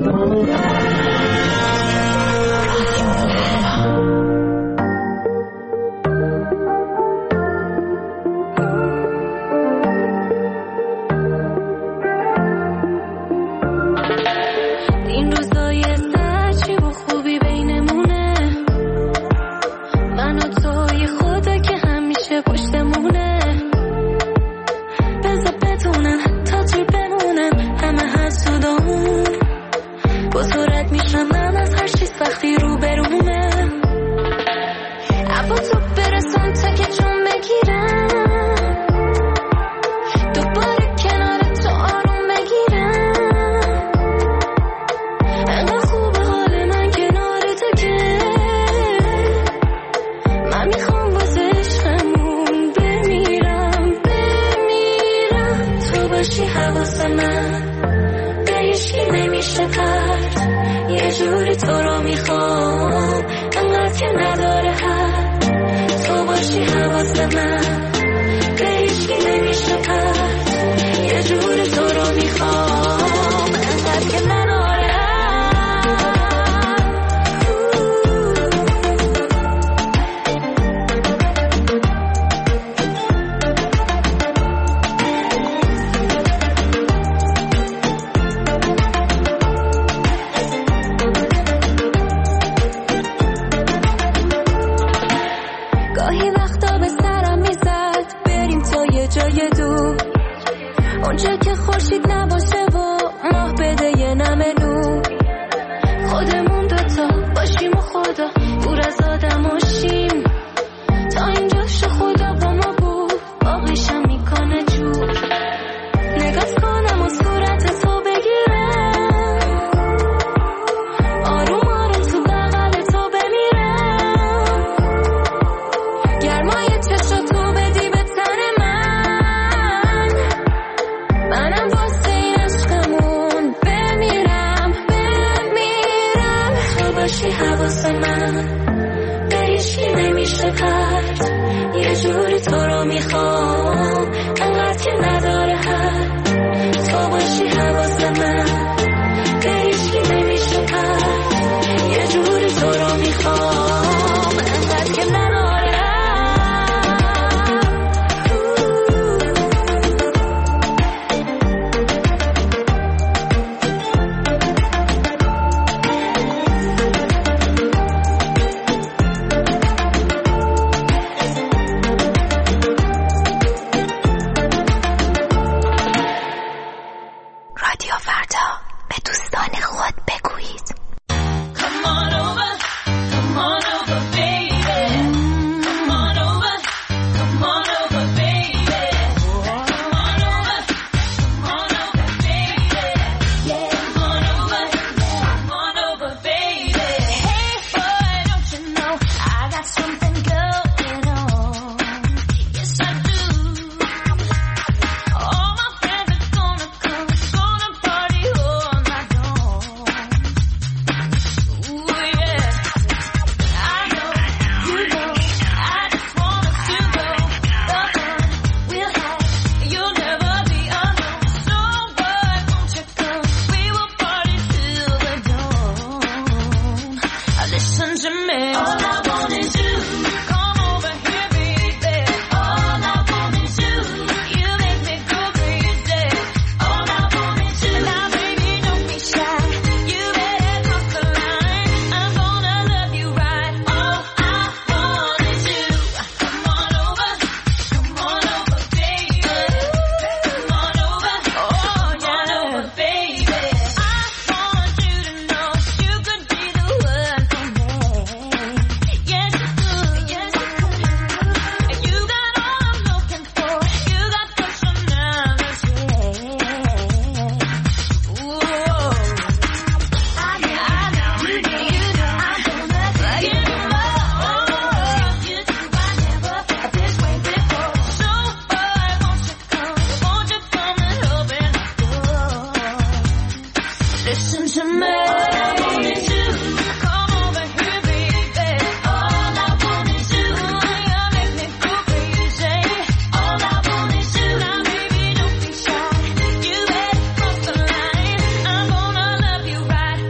right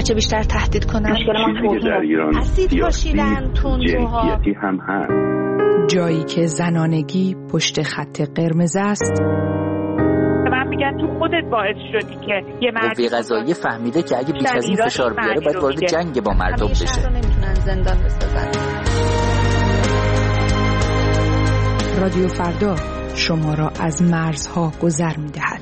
هرچه بیشتر تهدید کنن. مشکل ما در ایران اسید پاشیدن، تندروها، جنسیتی هم هست. جایی که زنانگی پشت خط قرمز است. من میگن تو خودت باعث شدی که یه مرد قوه قضاییه فهمیده که اگه بیش از این فشار بیاره باید وارد جنگ با مردم بشه. شهر رو نمیتونن زندان بسازن. رادیو فردا شما را از مرزها گذر می‌دهد.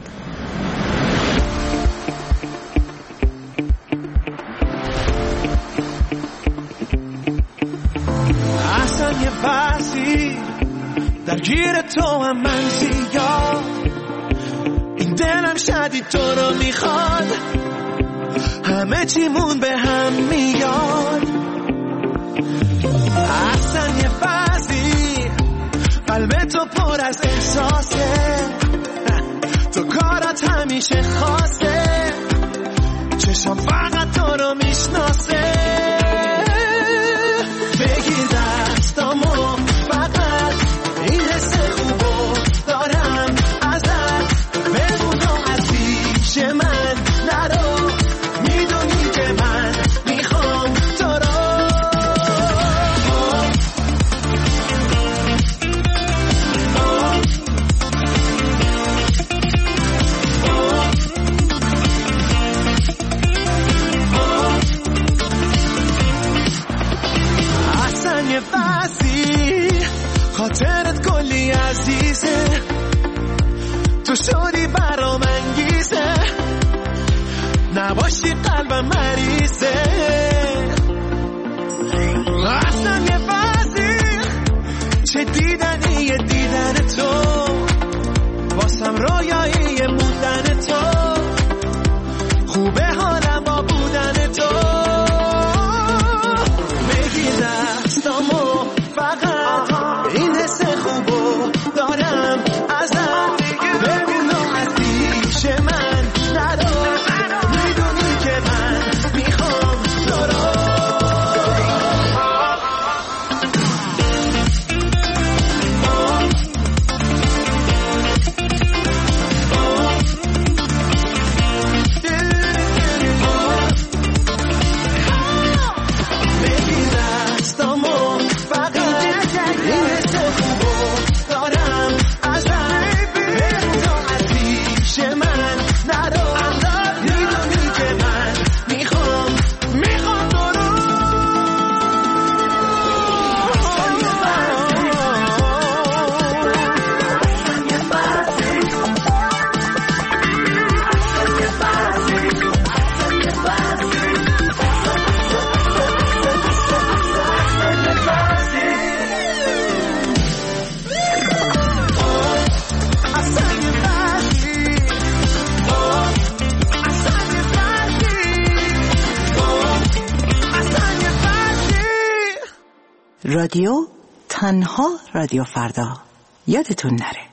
اصلا یه فصلی درگیر تو هم من زیاد، این دلم شدید تو رو میخواد، همه چیمون به هم میاد. اصلا یه فصلی قلب تو پر از احساسه، تو کارات همیشه خاصه، چشم فقط تو رو میشناسه. بگیر دستامو فقط این حس خوبو دارم ازت، بمونو از پیش من نرو، میدونی که من میخوام تو رو. یه بسی خاطرت کلی عزیزه، تو شدی برام انگیزه، نباشی قلبم مریضه. اصلا یه بسی چه دیدنی دیدن تو، واسم رویایی بودن تو، خوبه حالم با بودن تو. دستامو فقط این حس خوبو دارم ازت، بمونو از پیش من نرو، میدونی که من میخوام تو رو. رادیو تنها رادیو فردا، یادتون نره.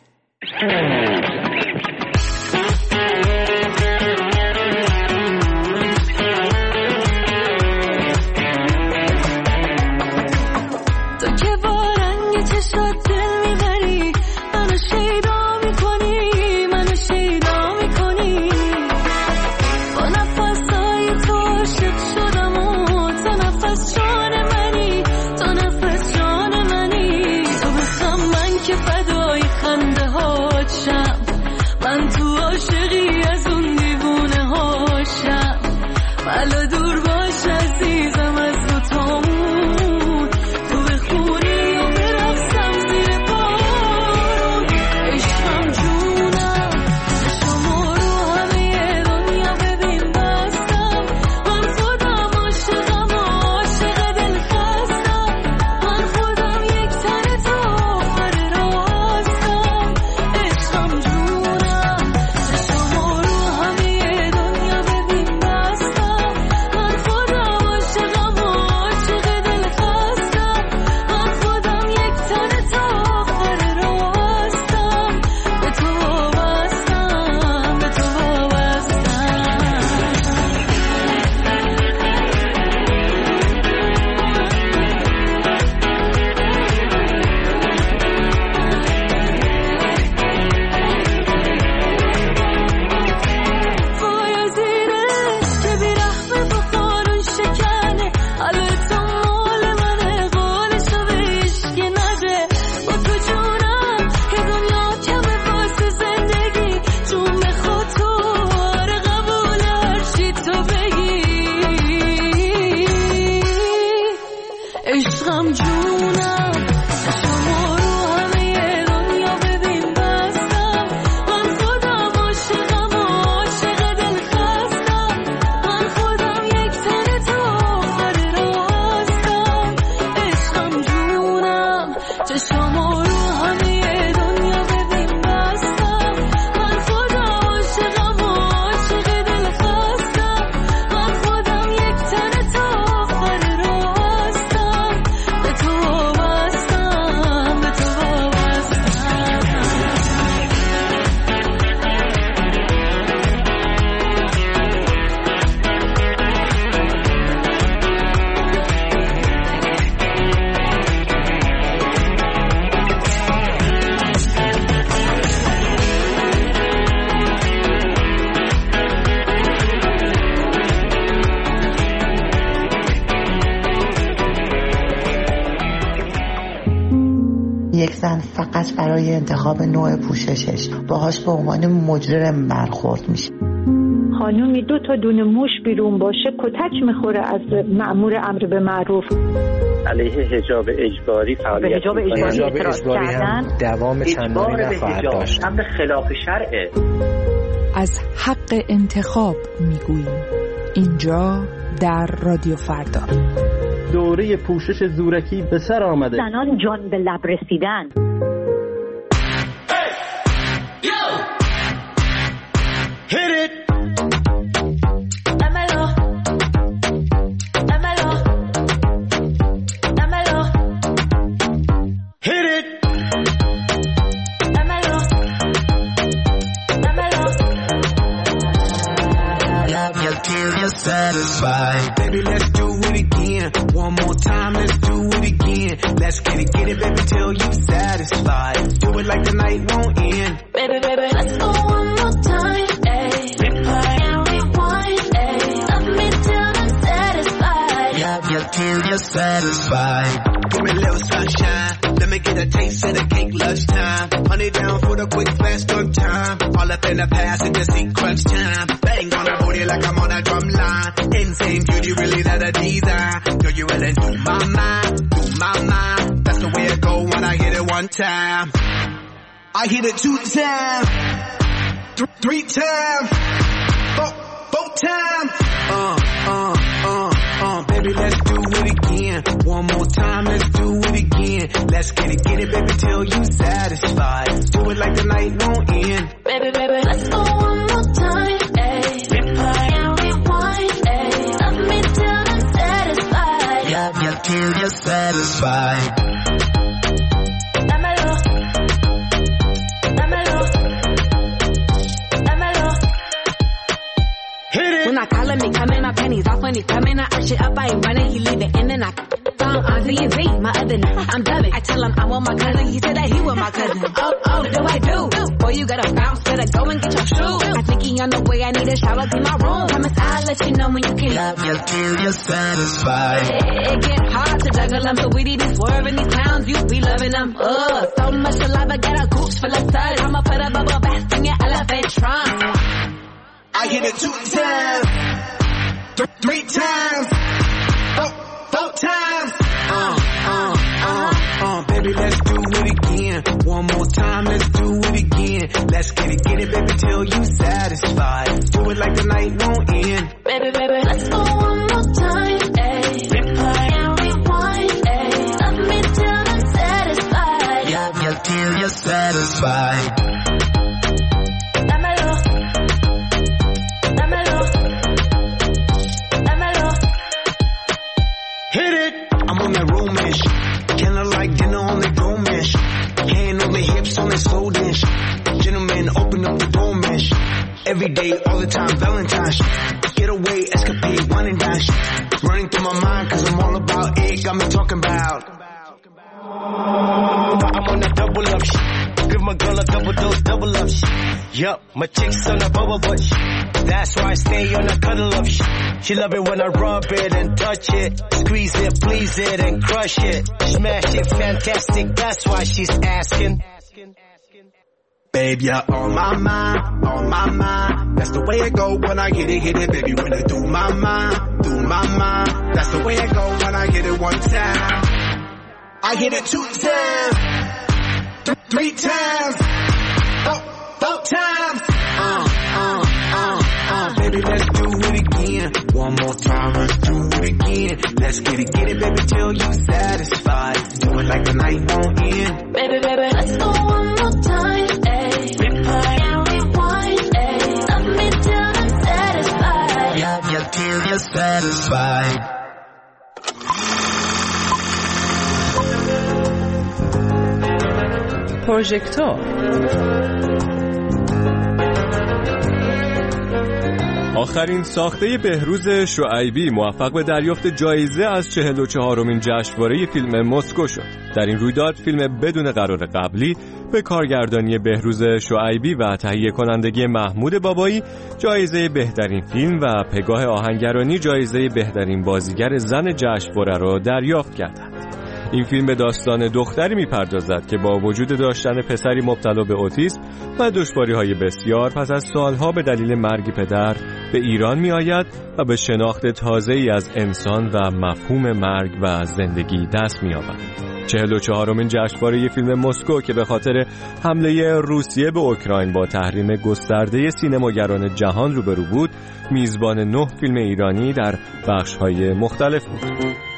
تو که با رنگ چشات دل میبری، منو شیدا میکنی، منو شیدا میکنی. با نفسای تو عاشق شدم و تو نفس جان منی، تو نفس جان منی. تو بخم من که فدای خنده هات شم، من تو عاشقی از اون دیوونه هاشم. بلا دور باش عزیزم از دوتامون، تو بخونی و برقصم زیر پا. چشامو رو همه دنیا ببین بستم من خودم عاشقم و عاشق دل خستم من خودم یک تنه تا آخر راه هستم به تو وابستم به تو وابستم یک زن فقط برای انتخاب نوع پوششش باهاش به عنوان مجرم برخورد میشه. خانومی 2 تا دونه موش بیرون باشه کتک میخوره از مأمور امر به معروف. علیه حجاب اجباری فعالیت حجاب اجباری هم دوام چندانی نخواهد داشت. امر خلاف شرعه. از حق انتخاب میگوییم اینجا در رادیو فردا. دوره پوشش زورکی به سر آمده. زنان جان به لب رسیدن. Satisfied. Baby, let's do it again. One more time, let's do it again. Let's get it, baby, till you satisfied. Do it like the night won't end. Baby, let's go one more time. Ayy, replay and rewind. Ayy, love me till I'm satisfied. Yeah, till you're satisfied. Give me a little sunshine. Let me get a taste of the cake lunchtime. Honey down for the quick fast good time. All up in the past and just see crunch time. Bang on the booty like I'm on a drum line. Insane beauty, really not a design. Girl, you really do my mind, do my mind. That's the way it go when I hit it one time. I hit it 2 times, 3 times, 4 times. Baby, let's do it again. One more time, let's do it again. Let's get it, baby, till you satisfied. Do it like the night won't end. Baby, let's go one more time. Ayy, replay and rewind. Ayy, love me till I'm satisfied. Yeah, till you're satisfied. When I call him, he coming, my pennies off when he coming. I up shit up, I ain't running, he leave it in and I phone on Z&Z, my other name. I'm dubbing. I tell him I want my cousin, he said that he want my cousin. Oh, what do I do? Boy, you gotta bounce, better go and get your shoes. I think he on the way, I need a shower, be my room. Promise I'll let you know when you can. Love you till you're satisfied. It get hard to juggle them, so we need these swerving these clowns, you be loving them. So much saliva, got a gooch full of suds. I'ma put a bubble bath in your elephant trunk. I hit it 2 times, 3 times, 4 times. Baby, let's do it again. One more time, let's do it again. Let's get it, baby, till you satisfied. Do it like the night won't end. Baby, let's go one more time. Ayy, replay and rewind. Ayy, love me till I'm satisfied. Yeah, till you're satisfied. Hit it. I'm on that room-ish. Kinda like dinner on the go-mish. Hand on the hips on the slow dish. Gentlemen, open up the door-mish. Every day, all the time, Valentine's. Get away, escapade, wine and dash. Running through my mind, cause I'm all about it. Got me talking about. I'm on that double up shit. Give my girl a double dose, double up shit. Yup, my chick's on a bubble butt shit. That's why I stay on a cuddle up shit. She love it when I rub it and touch it. Squeeze it, please it and crush it. Smash it, fantastic, that's why she's asking. Babe, you're on my mind, on my mind. That's the way it go when I hit it, baby. When I do my mind, that's the way it go when I hit it one time. I hit it 2 times, 3 times, 4 times. Baby, let's do it again. one more time, let's do it again. Let's get it, baby, till you satisfied. Do it like the night won't end. Baby, let's go one more time, ayy. Replay and rewind, ayy. Love me till I'm satisfied. Yeah, till you're satisfied. پروژکتور. آخرین ساخته بهروز شعیبی موفق به دریافت جایزه از 44مین جشنواره فیلم مسکو شد. در این رویداد فیلم بدون قرار قبلی به کارگردانی بهروز شعیبی و تهیه کنندگی محمود بابایی جایزه بهترین فیلم و پگاه آهنگرانی جایزه بهترین بازیگر زن جشنواره را دریافت کردند. این فیلم به داستان دختری میپردازد که با وجود داشتن پسری مبتلا به اوتیسم و دشواری‌های بسیار پس از سالها به دلیل مرگ پدر به ایران میآید و به شناخت تازه‌ای از انسان و مفهوم مرگ و زندگی دست می‌یابد. 44مین جشنواره فیلم مسکو که به خاطر حمله روسیه به اوکراین با تحریم گسترده سینماگران جهان روبرو بود، میزبان 9 فیلم ایرانی در بخش‌های مختلف بود.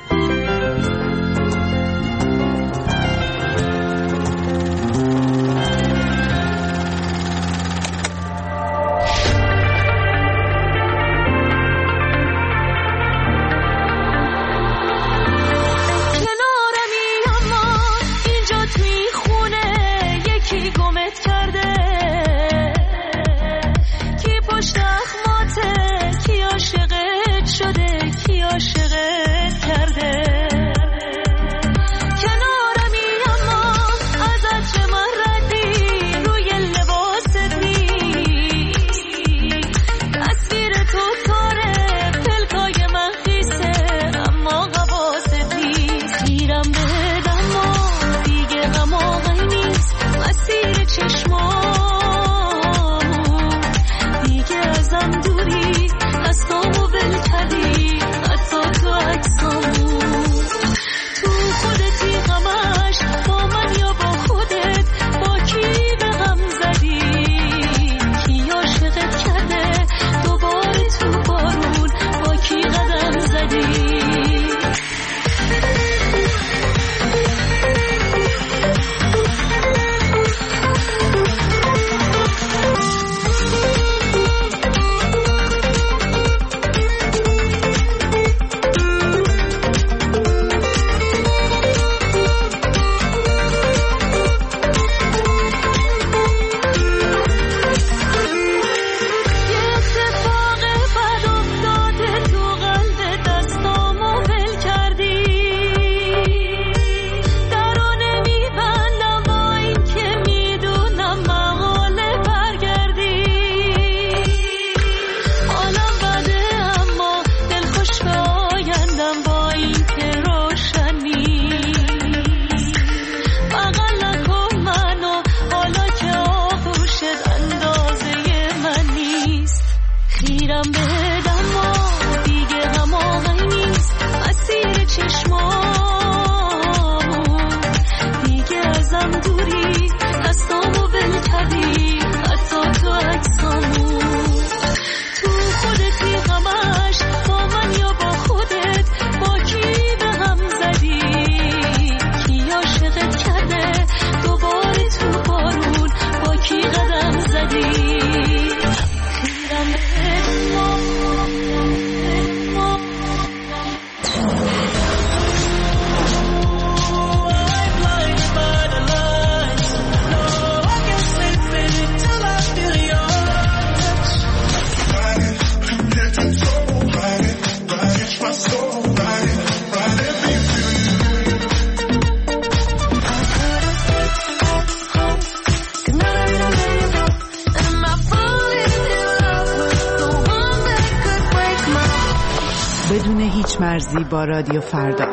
بدون هیچ مرزی با رادیو فردا.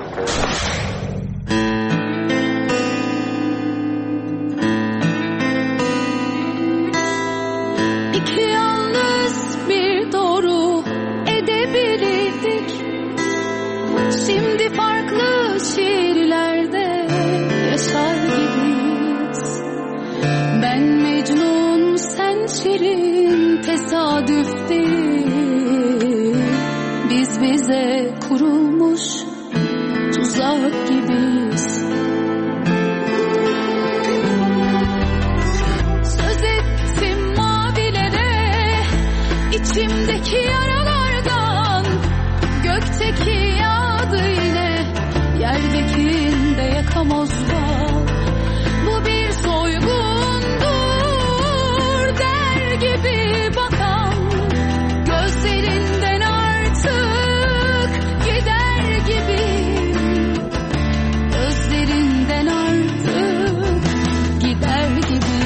İki yalnız bir doğru edebilirdik. Şimdi farklı şehirlerde yaşar gibiyiz. Ben Mecnun, sen Şirin, tesadüf değil. Biz yok gibiyiz. Söz ettim mavilere, içimdeki yaralardan. Gökteki yağdı yine, yerdekinde yakamoz var. Bu bir soygundur der gibi bakan, gözlerinden artık gider gibi, gözlerinden artık gider gibi.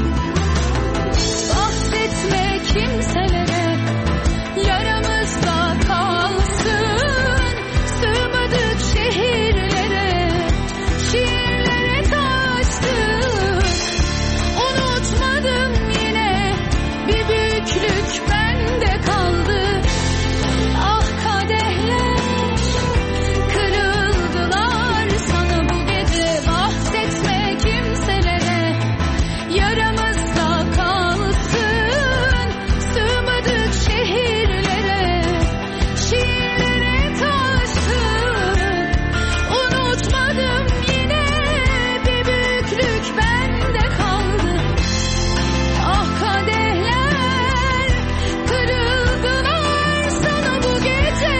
Bahsetme kimselere, yaramızda kalsın. Sığmadık şehirlere, şiirlere taştık. Unutmadım yine, bir büyüklük bende kaldı. Ah kadehler kırıldılar sana bu gece. Bahsetme kimselere, yaramızda kalsın. Sığmadık şehirlere, şiirlere taştık. Unutmadım yine, bir büyüklük bende kaldı. Ah kadehler kırıldılar sana bu gece.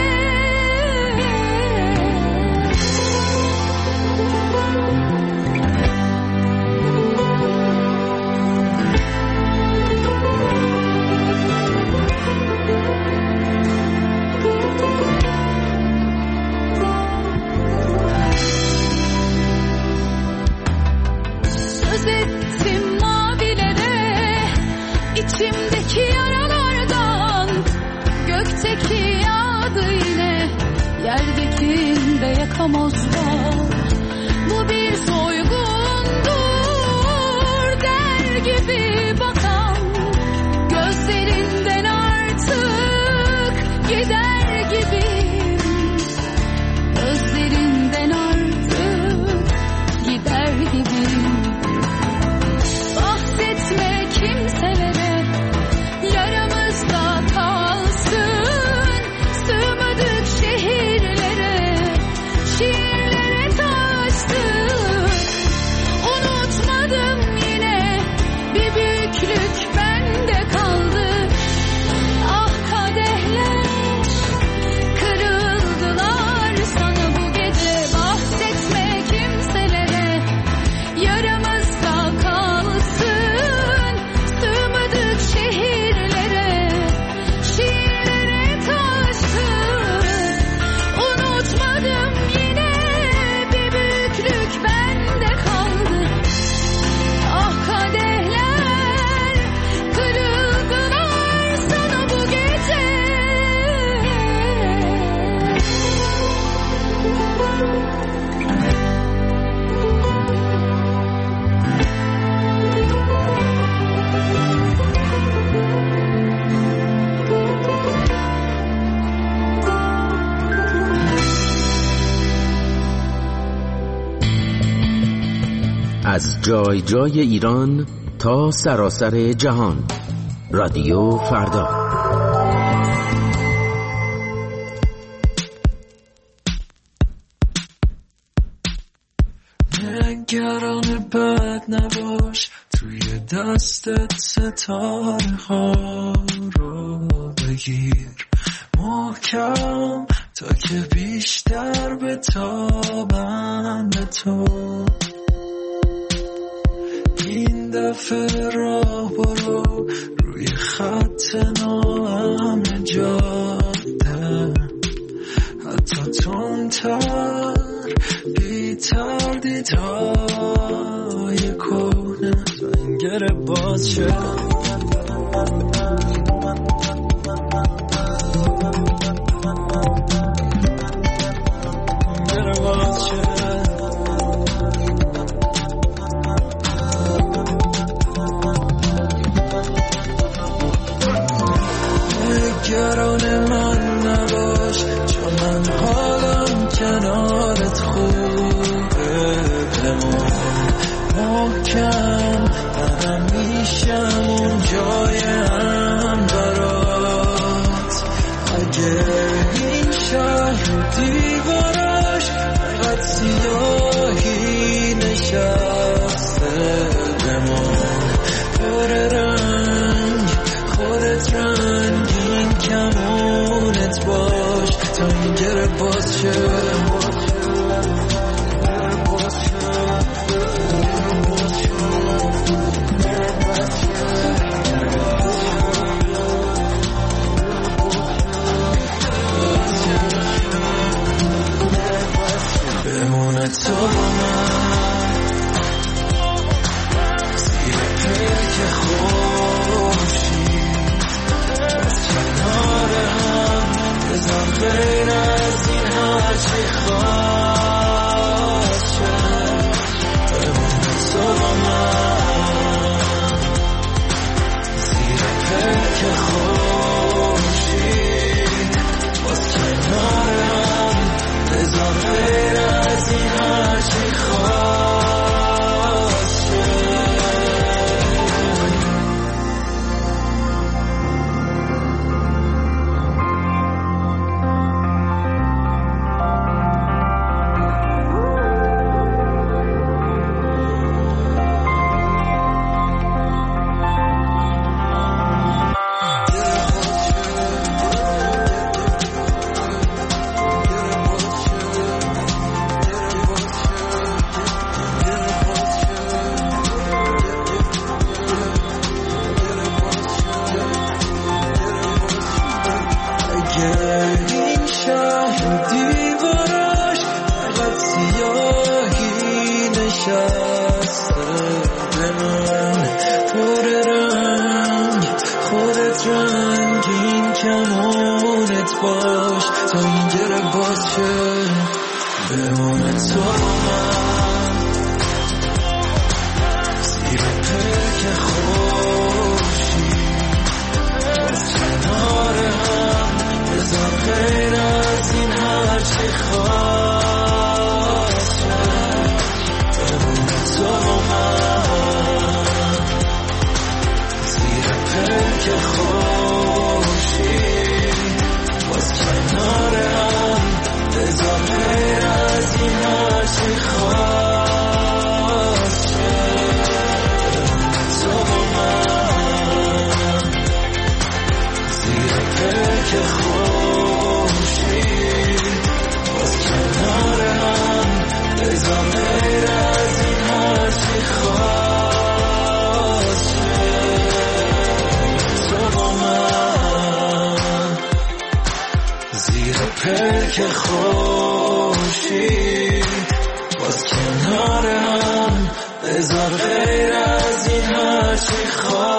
Söz ettim mavilere, içimdeki yaralardan. Gökteki yağdı yine, yerdekinde yakamoz var. Bu bir soygundur der gibi bakan, gözlerinden artık gider gibi, gözlerinden artık gider gibi. Bahsetme kimselere, yaramızda kalsın. Sığmadık şehirlere, şiirlere taştık. Unutmadım yine, bir büyüklük bende kaldı. Ah kadehler kırıldılar sana bu gece. Bahsetme kimselere, yaramızda kalsın. Sığmadık şehirlere, şiirlere taştık. Unutmadım yine, bir büyüklük bende kaldı. Ah kadehler kırıldılar sana bu gece. از جای جای ایران تا سراسر جهان، رادیو فردا. نگران بد نباش، توی دستت ستاره ها رو بگیر محکم تا که بیشتر بتابن به تو. این دفعه راه برو روی خط ناامن جاده، حتی تندتر بی تردیدهای کهنه زنگر باز شد. نگران من نباش، چون من حالم کنارت خوبه. بمون محکم، منم میشم اون جایم برات. اگه این شهر دیوارش انقدر بسته به من پر رنگ خودت رنگین کمونت باش تا این گره باز شه بمونه تو من زیر پلک خوشی باز کنار هم بذار غیر از این هرچی خواست شه بمونه تو من زیر پلک خوشی باز کنار هم بذار غیر از این هرچی خواست شه تو من زیر پلک خوشی باز کنار هم بذار غیر از این هرچی خواست شه تو من زیر پلک خوشی باز کنار هم بذار غیر از این هرچی خواست